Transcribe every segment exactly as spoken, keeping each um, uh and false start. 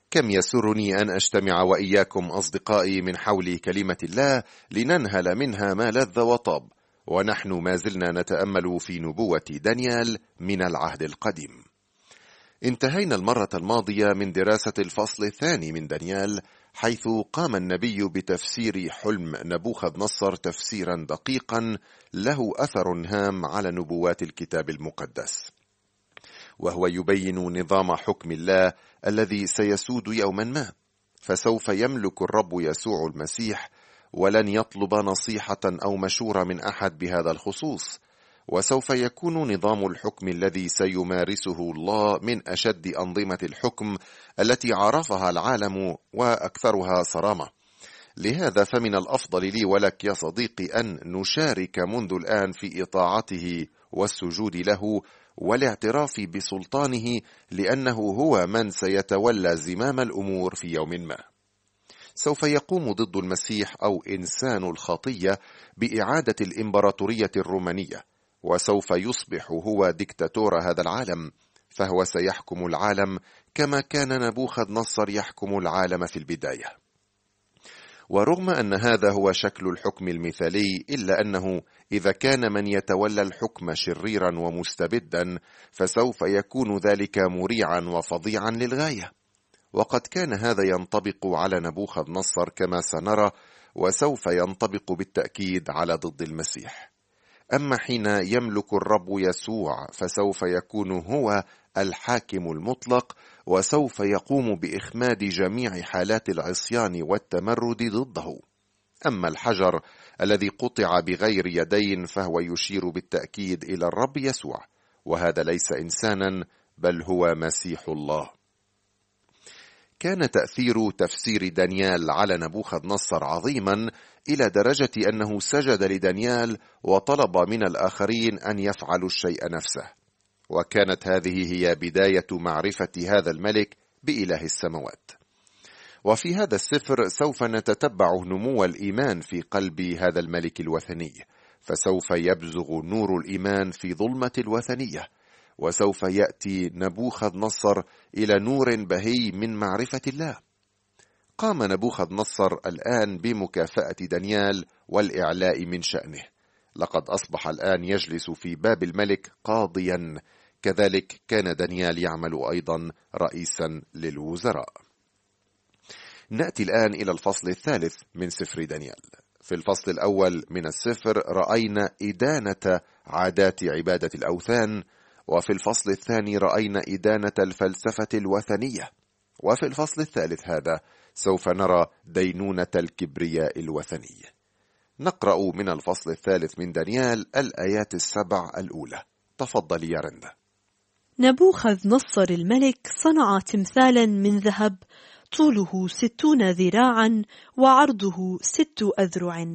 كم يسرني أن أجتمع وإياكم أصدقائي من حول كلمة الله لننهل منها ما لذ وطاب، ونحن ما زلنا نتأمل في نبوة دانيال من العهد القديم. انتهينا المرة الماضية من دراسة الفصل الثاني من دانيال، حيث قام النبي بتفسير حلم نبوخذ نصر تفسيرا دقيقا له أثر هام على نبوات الكتاب المقدس، وهو يبين نظام حكم الله الذي سيسود يوما ما. فسوف يملك الرب يسوع المسيح، ولن يطلب نصيحة أو مشورة من أحد بهذا الخصوص، وسوف يكون نظام الحكم الذي سيمارسه الله من أشد أنظمة الحكم التي عرفها العالم وأكثرها صرامة. لهذا فمن الأفضل لي ولك يا صديقي أن نشارك منذ الآن في إطاعته والسجود له والاعتراف بسلطانه، لأنه هو من سيتولى زمام الأمور في يوم ما. سوف يقوم ضد المسيح أو إنسان الخطية بإعادة الإمبراطورية الرومانية، وسوف يصبح هو ديكتاتور هذا العالم، فهو سيحكم العالم كما كان نبوخذ نصر يحكم العالم في البداية. ورغم أن هذا هو شكل الحكم المثالي، إلا أنه إذا كان من يتولى الحكم شريرا ومستبدا فسوف يكون ذلك مريعا وفظيعا للغاية. وقد كان هذا ينطبق على نبوخذ نصر كما سنرى، وسوف ينطبق بالتأكيد على ضد المسيح. أما حين يملك الرب يسوع فسوف يكون هو الحاكم المطلق، وسوف يقوم بإخماد جميع حالات العصيان والتمرد ضده. أما الحجر الذي قطع بغير يدين فهو يشير بالتأكيد إلى الرب يسوع، وهذا ليس إنسانا بل هو مسيح الله. كان تأثير تفسير دانيال على نبوخذ نصر عظيما، إلى درجة أنه سجد لدانيال وطلب من الآخرين أن يفعلوا الشيء نفسه. وكانت هذه هي بداية معرفة هذا الملك بإله السماوات. وفي هذا السفر سوف نتتبع نمو الإيمان في قلب هذا الملك الوثني، فسوف يبزغ نور الإيمان في ظلمة الوثنية، وسوف يأتي نبوخذ نصر إلى نور بهي من معرفة الله. قام نبوخذ نصر الآن بمكافأة دانيال والإعلاء من شأنه. لقد أصبح الآن يجلس في باب الملك قاضيا، كذلك كان دانيال يعمل أيضا رئيسا للوزراء. نأتي الآن إلى الفصل الثالث من سفر دانيال. في الفصل الأول من السفر رأينا إدانة عادات عبادة الأوثان، وفي الفصل الثاني رأينا إدانة الفلسفة الوثنية، وفي الفصل الثالث هذا سوف نرى دينونة الكبرياء الوثني. نقرأ من الفصل الثالث من دانيال الآيات السبع الأولى. تفضل يا رندا. نبوخذ نصر الملك صنع تمثالا من ذهب طوله ستون ذراعا وعرضه ست أذرع،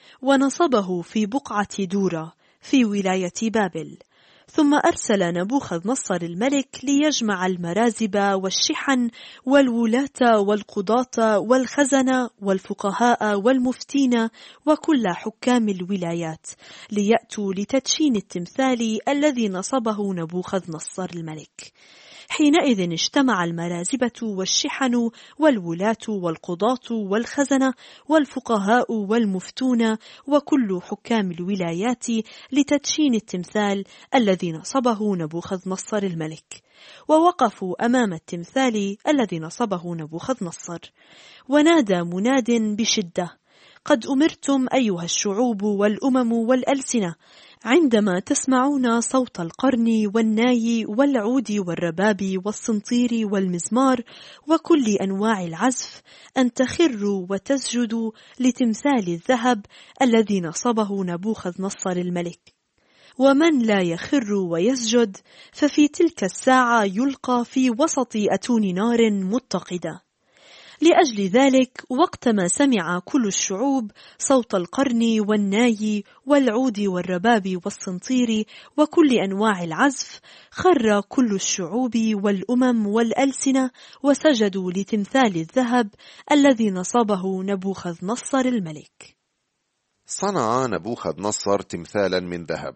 ونصبه في بقعة دورة في ولاية بابل. ثم أرسل نبوخذ نصر الملك ليجمع المرازب والشحن والولاة والقضاة والخزنة والفقهاء والمفتين وكل حكام الولايات ليأتوا لتدشين التمثال الذي نصبه نبوخذ نصر الملك. حينئذ اجتمع المرازبة والشحن والولاة والقضاة والخزنة والفقهاء والمفتون وكل حكام الولايات لتدشين التمثال الذي نصبه نبوخذ نصر الملك، ووقفوا أمام التمثال الذي نصبه نبوخذ نصر. ونادى مناد بشدة: قد أمرتم أيها الشعوب والأمم والألسنة عندما تسمعون صوت القرن والناي والعود والرباب والصنطير والمزمار وكل أنواع العزف أن تخروا وتسجدوا لتمثال الذهب الذي نصبه نبوخذ نصر الملك. ومن لا يخر ويسجد ففي تلك الساعة يلقى في وسط أتون نار متقدة. لأجل ذلك وقتما سمع كل الشعوب صوت القرن والناي والعود والرباب والصنطير وكل أنواع العزف خر كل الشعوب والأمم والألسنة وسجدوا لتمثال الذهب الذي نصبه نبوخذ نصر الملك. صنع نبوخذ نصر تمثالا من ذهب،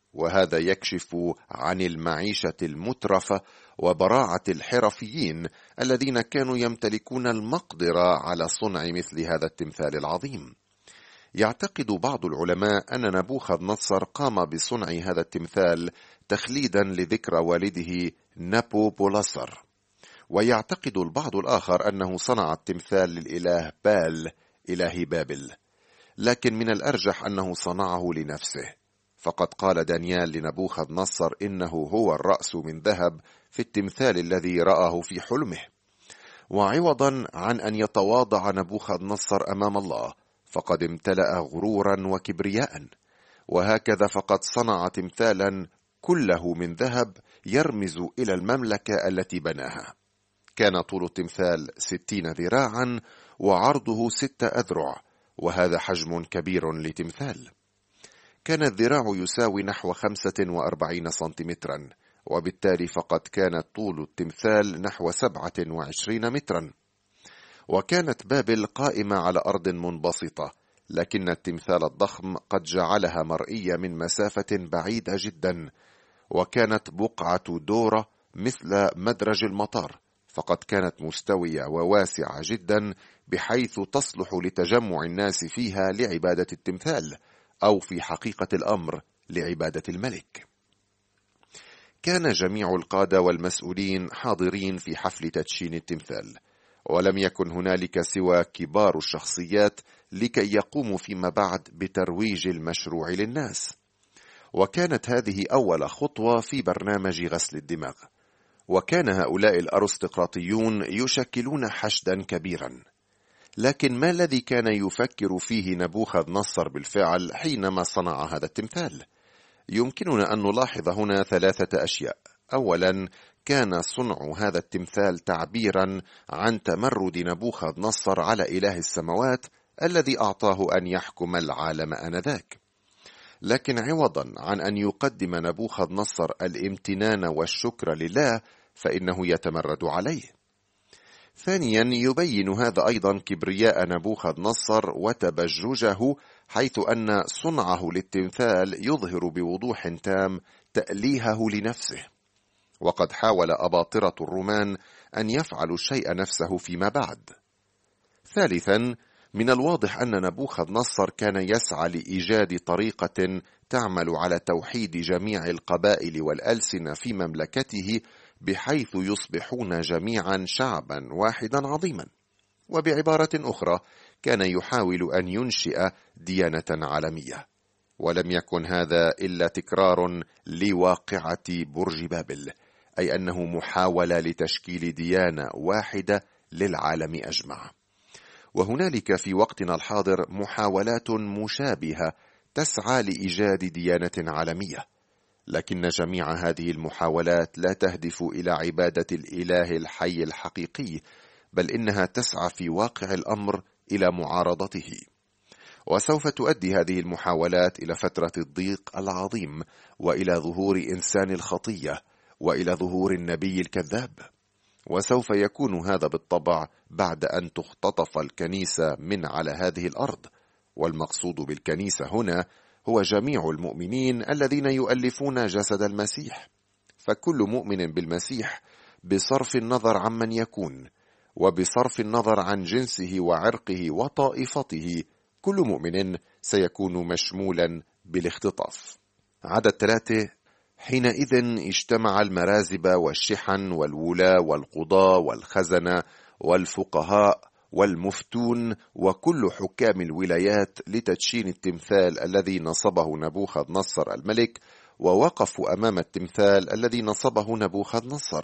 وهذا يكشف عن المعيشة المترفة وبراعة الحرفيين الذين كانوا يمتلكون المقدرة على صنع مثل هذا التمثال العظيم. يعتقد بعض العلماء أن نبوخذ نصر قام بصنع هذا التمثال تخليدا لذكرى والده نبوبولسر، ويعتقد البعض الآخر أنه صنع التمثال للإله بال إله بابل، لكن من الأرجح أنه صنعه لنفسه، فقد قال دانيال لنبوخذ نصر إنه هو الرأس من ذهب في التمثال الذي رآه في حلمه. وعوضا عن أن يتواضع نبوخذ نصر أمام الله فقد امتلأ غرورا وكبرياء، وهكذا فقد صنع تمثالا كله من ذهب يرمز إلى المملكة التي بناها. كان طول التمثال ستين ذراعا وعرضه ستة أذرع، وهذا حجم كبير لتمثال. كان الذراع يساوي نحو خمسة وأربعين سنتيمترا، وبالتالي فقد كان طول التمثال نحو سبعة وعشرين مترا. وكانت بابل قائمة على أرض منبسطة، لكن التمثال الضخم قد جعلها مرئية من مسافة بعيدة جدا، وكانت بقعة دورة مثل مدرج المطار، فقد كانت مستوية وواسعة جدا بحيث تصلح لتجمع الناس فيها لعبادة التمثال، أو في حقيقة الأمر لعبادة الملك. كان جميع القادة والمسؤولين حاضرين في حفل تدشين التمثال، ولم يكن هنالك سوى كبار الشخصيات لكي يقوموا فيما بعد بترويج المشروع للناس. وكانت هذه أول خطوة في برنامج غسل الدماغ، وكان هؤلاء الأرستقراطيون يشكلون حشدا كبيرا. لكن ما الذي كان يفكر فيه نبوخذ نصر بالفعل حينما صنع هذا التمثال؟ يمكننا أن نلاحظ هنا ثلاثة أشياء. أولا، كان صنع هذا التمثال تعبيرا عن تمرد نبوخذ نصر على إله السماوات الذي أعطاه أن يحكم العالم آنذاك. لكن عوضا عن أن يقدم نبوخذ نصر الامتنان والشكر لله فإنه يتمرد عليه. ثانيا، يبين هذا أيضا كبرياء نبوخذ نصر وتبججه، حيث أن صنعه للتمثال يظهر بوضوح تام تأليهه لنفسه، وقد حاول أباطرة الرومان أن يفعلوا الشيء نفسه فيما بعد. ثالثا، من الواضح أن نبوخذ نصر كان يسعى لإيجاد طريقة تعمل على توحيد جميع القبائل والألسنة في مملكته بحيث يصبحون جميعا شعبا واحدا عظيما. وبعبارة أخرى، كان يحاول أن ينشئ ديانة عالمية، ولم يكن هذا إلا تكرار لواقعة برج بابل، أي أنه محاولة لتشكيل ديانة واحدة للعالم أجمع. وهنالك في وقتنا الحاضر محاولات مشابهة تسعى لإيجاد ديانة عالمية، لكن جميع هذه المحاولات لا تهدف إلى عبادة الإله الحي الحقيقي، بل إنها تسعى في واقع الأمر إلى معارضته. وسوف تؤدي هذه المحاولات إلى فترة الضيق العظيم، وإلى ظهور إنسان الخطية، وإلى ظهور النبي الكذاب. وسوف يكون هذا بالطبع بعد أن تختطف الكنيسة من على هذه الأرض. والمقصود بالكنيسة هنا هو جميع المؤمنين الذين يؤلفون جسد المسيح، فكل مؤمن بالمسيح بصرف النظر عمن يكون، وبصرف النظر عن جنسه وعرقه وطائفته، كل مؤمن سيكون مشمولا بالاختطاف. عدد ثلاثة: حينئذ اجتمع المرازب والشحن والولاة والقضاة والخزنة والفقهاء والمفتون وكل حكام الولايات لتدشين التمثال الذي نصبه نبوخذ نصر الملك، ووقفوا أمام التمثال الذي نصبه نبوخذ نصر.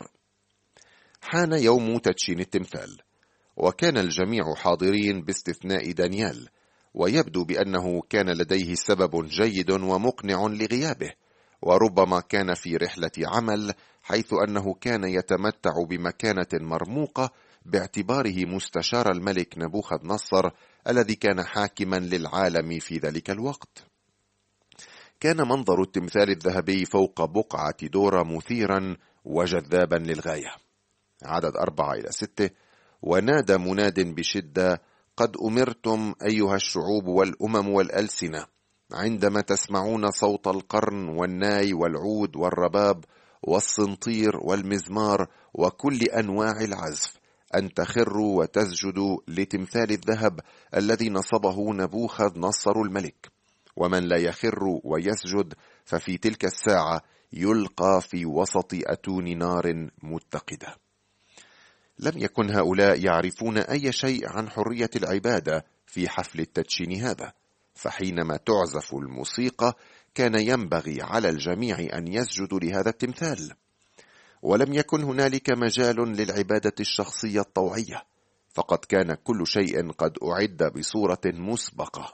حان يوم تدشين التمثال، وكان الجميع حاضرين باستثناء دانيال، ويبدو بأنه كان لديه سبب جيد ومقنع لغيابه، وربما كان في رحلة عمل، حيث أنه كان يتمتع بمكانة مرموقة باعتباره مستشار الملك نبوخذ نصر الذي كان حاكما للعالم في ذلك الوقت. كان منظر التمثال الذهبي فوق بقعة دورة مثيرا وجذابا للغاية. عدد أربعة إلى ستة: ونادى مناد بشدة: قد أمرتم أيها الشعوب والأمم والألسنة عندما تسمعون صوت القرن والناي والعود والرباب والصنطير والمزمار وكل أنواع العزف أن تخروا وتسجدوا لتمثال الذهب الذي نصبه نبوخذ نصر الملك، ومن لا يخر ويسجد ففي تلك الساعة يلقى في وسط أتون نار متقدة. لم يكن هؤلاء يعرفون أي شيء عن حرية العبادة في حفل التدشين هذا، فحينما تعزف الموسيقى كان ينبغي على الجميع أن يسجدوا لهذا التمثال، ولم يكن هنالك مجال للعبادة الشخصية الطوعية، فقد كان كل شيء قد أعد بصورة مسبقة.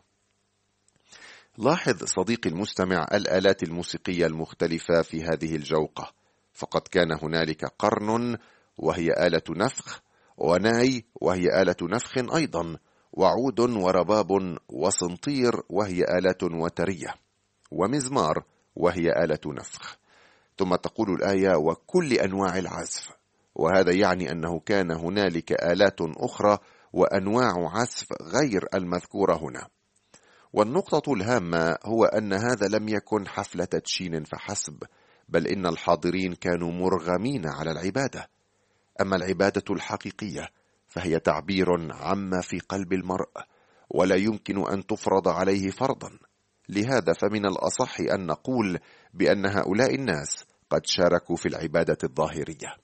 لاحظ صديقي المستمع الآلات الموسيقية المختلفة في هذه الجوقة، فقد كان هنالك قرن وهي آلة نفخ، وناي وهي آلة نفخ أيضا، وعود ورباب وصنطير وهي آلات وترية، ومزمار وهي آلة نفخ. ثم تقول الآية وكل أنواع العزف، وهذا يعني أنه كان هنالك آلات أخرى وأنواع عزف غير المذكورة هنا. والنقطة الهامة هو أن هذا لم يكن حفلة تدشين فحسب، بل إن الحاضرين كانوا مرغمين على العبادة. أما العبادة الحقيقية فهي تعبير عما في قلب المرء، ولا يمكن أن تفرض عليه فرضا. لهذا فمن الأصح أن نقول بأن هؤلاء الناس قد شاركوا في العبادة الظاهرية.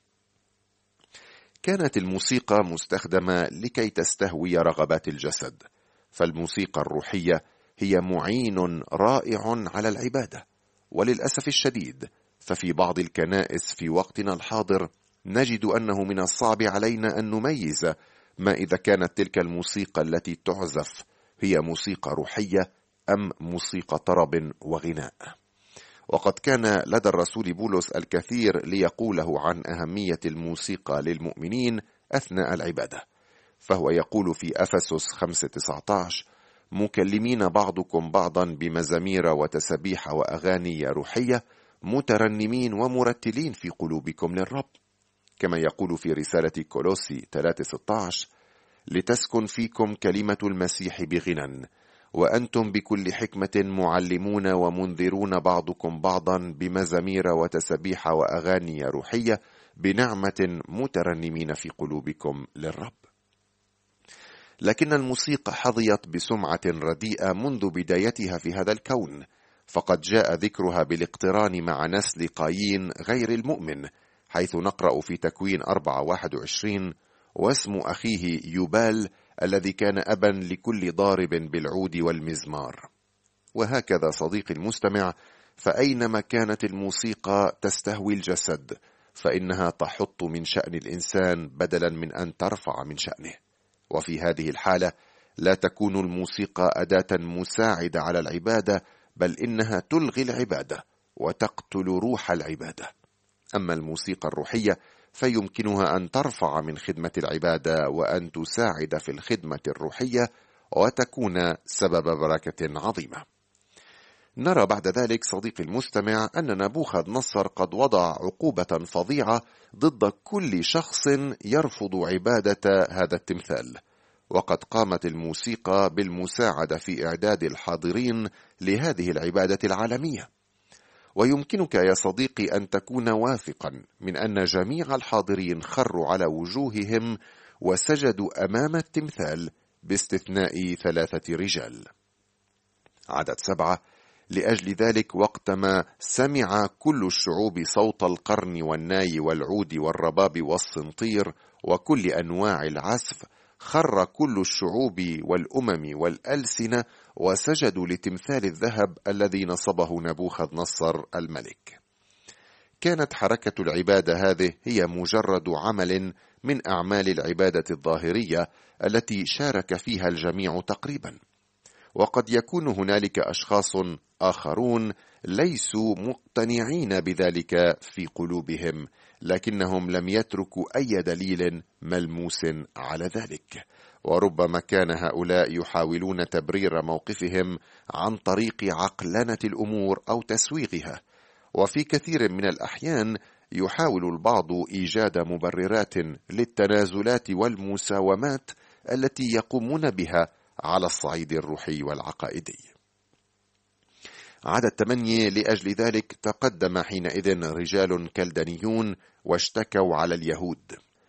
كانت الموسيقى مستخدمة لكي تستهوي رغبات الجسد، فالموسيقى الروحية هي معين رائع على العبادة. وللأسف الشديد ففي بعض الكنائس في وقتنا الحاضر نجد أنه من الصعب علينا أن نميز ما إذا كانت تلك الموسيقى التي تعزف هي موسيقى روحية أم موسيقى طرب وغناء. وقد كان لدى الرسول بولس الكثير ليقوله عن أهمية الموسيقى للمؤمنين أثناء العبادة، فهو يقول في أفسس خمسة تسعة عشر مكلمين بعضكم بعضا بمزامير وتسبيح وأغاني روحية مترنمين ومرتلين في قلوبكم للرب، كما يقول في رسالة كولوسي ثلاثة ستة عشر لتسكن فيكم كلمة المسيح بغنى وأنتم بكل حكمة معلمون ومنذرون بعضكم بعضا بمزامير وتسبيح وأغاني روحية بنعمة مترنمين في قلوبكم للرب. لكن الموسيقى حظيت بسمعة رديئة منذ بدايتها في هذا الكون، فقد جاء ذكرها بالاقتران مع نسل قايين غير المؤمن، حيث نقرأ في تكوين أربعة واحد وعشرين واسم أخيه يوبال الذي كان أبا لكل ضارب بالعود والمزمار. وهكذا صديقي المستمع، فأينما كانت الموسيقى تستهوي الجسد فإنها تحط من شأن الإنسان بدلا من أن ترفع من شأنه، وفي هذه الحالة لا تكون الموسيقى أداة مساعدة على العبادة، بل إنها تلغي العبادة وتقتل روح العبادة. أما الموسيقى الروحية فيمكنها أن ترفع من خدمة العبادة وأن تساعد في الخدمة الروحية وتكون سبب بركة عظيمة. نرى بعد ذلك صديقي المستمع أن نبوخذ نصر قد وضع عقوبة فظيعة ضد كل شخص يرفض عبادة هذا التمثال، وقد قامت الموسيقى بالمساعدة في إعداد الحاضرين لهذه العبادة العالمية. ويمكنك يا صديقي أن تكون واثقا من أن جميع الحاضرين خروا على وجوههم وسجدوا أمام التمثال باستثناء ثلاثة رجال. عدد سبعة: لأجل ذلك وقتما سمع كل الشعوب صوت القرن والناي والعود والرباب والصنطير وكل أنواع العزف، خر كل الشعوب والأمم والألسنة وسجدوا لتمثال الذهب الذي نصبه نبوخذ نصر الملك. كانت حركة العبادة هذه هي مجرد عمل من أعمال العبادة الظاهرية التي شارك فيها الجميع تقريبا، وقد يكون هنالك أشخاص آخرون ليسوا مقتنعين بذلك في قلوبهم، لكنهم لم يتركوا أي دليل ملموس على ذلك، وربما كان هؤلاء يحاولون تبرير موقفهم عن طريق عقلنة الأمور أو تسويغها، وفي كثير من الأحيان يحاول البعض إيجاد مبررات للتنازلات والمساومات التي يقومون بها على الصعيد الروحي والعقائدي. عدد ثمانية: لأجل ذلك تقدم حينئذ رجال كلدانيون واشتكوا على اليهود.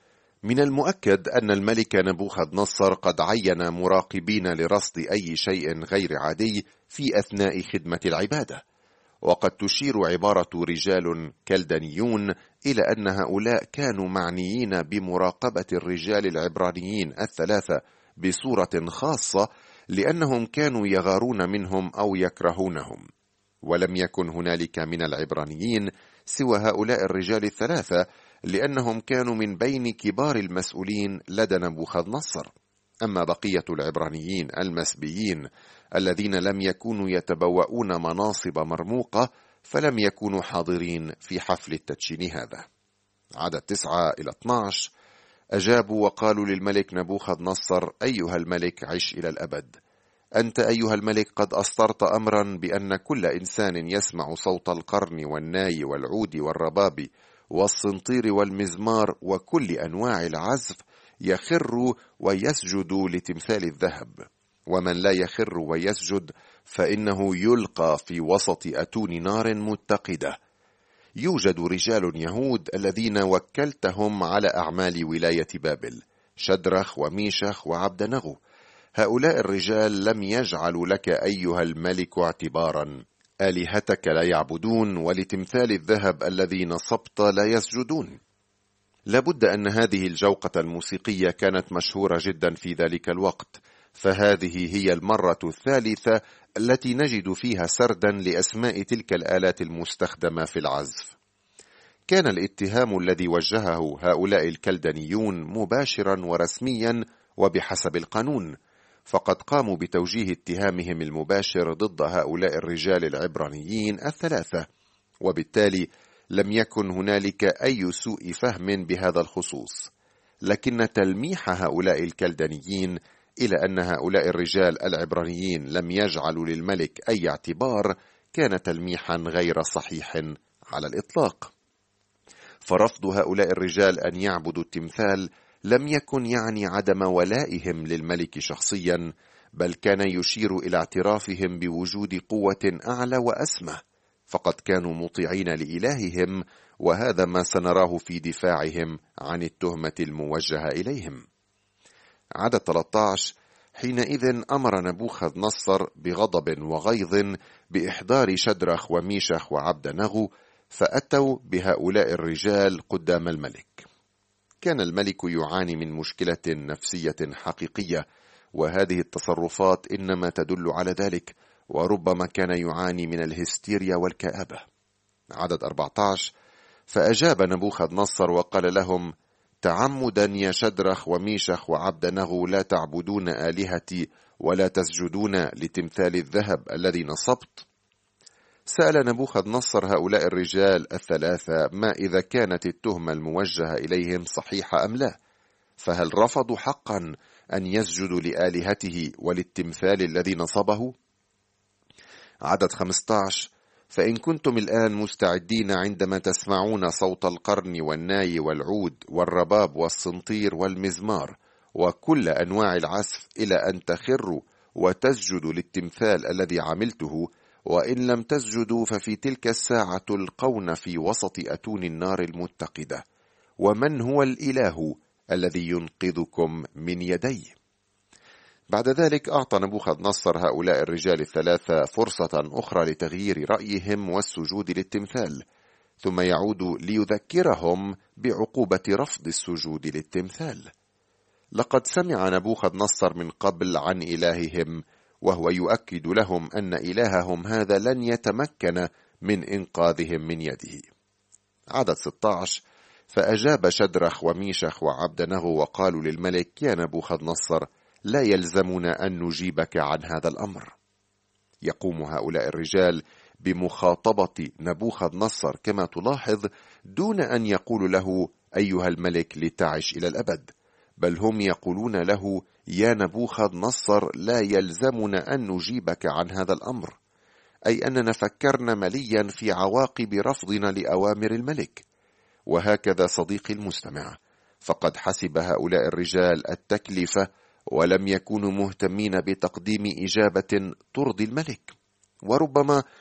من المؤكد أن الملك نبوخذ نصر قد عين مراقبين لرصد أي شيء غير عادي في أثناء خدمة العبادة، وقد تشير عبارة رجال كلدانيون إلى أن هؤلاء كانوا معنيين بمراقبة الرجال العبرانيين الثلاثة بصورة خاصة، لأنهم كانوا يغارون منهم أو يكرهونهم، ولم يكن هنالك من العبرانيين سوى هؤلاء الرجال الثلاثة، لأنهم كانوا من بين كبار المسؤولين لدى نبوخذ نصر. أما بقية العبرانيين المسبيين الذين لم يكونوا يتبوؤون مناصب مرموقة فلم يكونوا حاضرين في حفل التدشين هذا. عدد تسعة إلى اثني عشر: أجابوا وقالوا للملك نبوخذ نصر: أيها الملك عش إلى الأبد. أنت أيها الملك قد أصدرت أمرا بأن كل إنسان يسمع صوت القرن والناي والعود والرباب والصنطير والمزمار وكل أنواع العزف يخر ويسجد لتمثال الذهب، ومن لا يخر ويسجد فإنه يلقى في وسط أتون نار متقدة. يوجد رجال يهود الذين وكلتهم على أعمال ولاية بابل، شدرخ وميشخ وعبدنغو. هؤلاء الرجال لم يجعلوا لك أيها الملك اعتبارا، آلهتك لا يعبدون ولتمثال الذهب الذي نصبت لا يسجدون. لابد أن هذه الجوقة الموسيقية كانت مشهورة جدا في ذلك الوقت، فهذه هي المرة الثالثة التي نجد فيها سردا لأسماء تلك الآلات المستخدمة في العزف. كان الاتهام الذي وجهه هؤلاء الكلدانيون مباشرا ورسميا وبحسب القانون، فقد قاموا بتوجيه اتهامهم المباشر ضد هؤلاء الرجال العبرانيين الثلاثة، وبالتالي لم يكن هنالك أي سوء فهم بهذا الخصوص. لكن تلميح هؤلاء الكلدانيين إلى أن هؤلاء الرجال العبرانيين لم يجعلوا للملك أي اعتبار كان تلميحا غير صحيح على الإطلاق. فرفض هؤلاء الرجال أن يعبدوا التمثال لم يكن يعني عدم ولائهم للملك شخصيا، بل كان يشير إلى اعترافهم بوجود قوة أعلى وأسمى، فقد كانوا مطيعين لإلههم، وهذا ما سنراه في دفاعهم عن التهمة الموجهة إليهم. عدد ثلاثة عشر: حينئذ أمر نبوخذ نصر بغضب وغيظ بإحضار شدرخ وميشخ وعبدنغو، فأتوا بهؤلاء الرجال قدام الملك. كان الملك يعاني من مشكلة نفسية حقيقية، وهذه التصرفات إنما تدل على ذلك، وربما كان يعاني من الهستيريا والكآبة. عدد أربعة عشر: فأجاب نبوخذ نصر وقال لهم: تعمدا يا شدرخ وميشخ وعبدنغو لا تعبدون آلهتي ولا تسجدون لتمثال الذهب الذي نصبت؟ سأل نبوخذ نصر هؤلاء الرجال الثلاثة ما إذا كانت التهمة الموجهة إليهم صحيحة أم لا، فهل رفضوا حقا أن يسجدوا لآلهته وللتمثال الذي نصبه؟ عدد خمسة عشر: فإن كنتم الآن مستعدين عندما تسمعون صوت القرن والناي والعود والرباب والصنطير والمزمار وكل أنواع العزف إلى أن تخروا وتسجدوا للتمثال الذي عملته، وإن لم تسجدوا ففي تلك الساعة تلقون في وسط أتون النار المتقدة، ومن هو الإله الذي ينقذكم من يدي؟ بعد ذلك أعطى نبوخذ نصر هؤلاء الرجال الثلاثة فرصة أخرى لتغيير رأيهم والسجود للتمثال، ثم يعود ليذكرهم بعقوبة رفض السجود للتمثال. لقد سمع نبوخذ نصر من قبل عن إلههم، وهو يؤكد لهم أن إلههم هذا لن يتمكن من إنقاذهم من يده. عدد ستة عشر: فأجاب شدرخ وميشخ وعبدنغو وقالوا للملك: يا نبوخذ نصر، لا يلزمنا أن نجيبك عن هذا الأمر. يقوم هؤلاء الرجال بمخاطبة نبوخذ نصر كما تلاحظ دون أن يقولوا له أيها الملك لتعش إلى الأبد، بل هم يقولون له: يا نبوخذ نصر، لا يلزمنا أن نجيبك عن هذا الأمر، أي أننا فكرنا مليا في عواقب رفضنا لأوامر الملك. وهكذا صديقي المستمع، فقد حسب هؤلاء الرجال التكلفة ولم يكونوا مهتمين بتقديم إجابة ترضي الملك، وربما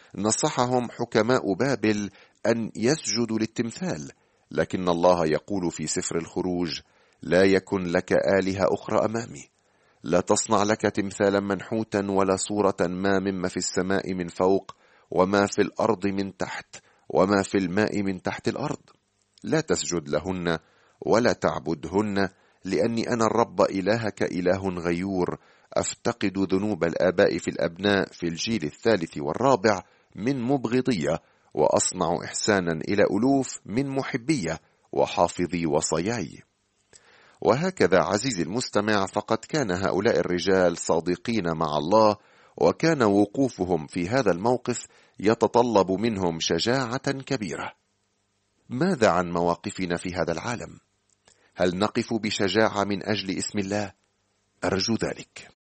نصحهم حكماء بابل أن يسجدوا للتمثال، لكن الله يقول في سفر الخروج: لا يكن لك آلهة أخرى أمامي، لا تصنع لك تمثالا منحوتا ولا صورة ما مما في السماء من فوق وما في الأرض من تحت وما في الماء من تحت الأرض، لا تسجد لهن ولا تعبدهن، لأني أنا الرب إلهك إله غيور، أفتقد ذنوب الآباء في الأبناء في الجيل الثالث والرابع من مبغضية، وأصنع إحسانا إلى ألوف من محبية وحافظي وصاياي. وهكذا عزيزي المستمع، فقد كان هؤلاء الرجال صادقين مع الله، وكان وقوفهم في هذا الموقف يتطلب منهم شجاعة كبيرة. ماذا عن مواقفنا في هذا العالم؟ هل نقف بشجاعة من أجل اسم الله؟ أرجو ذلك.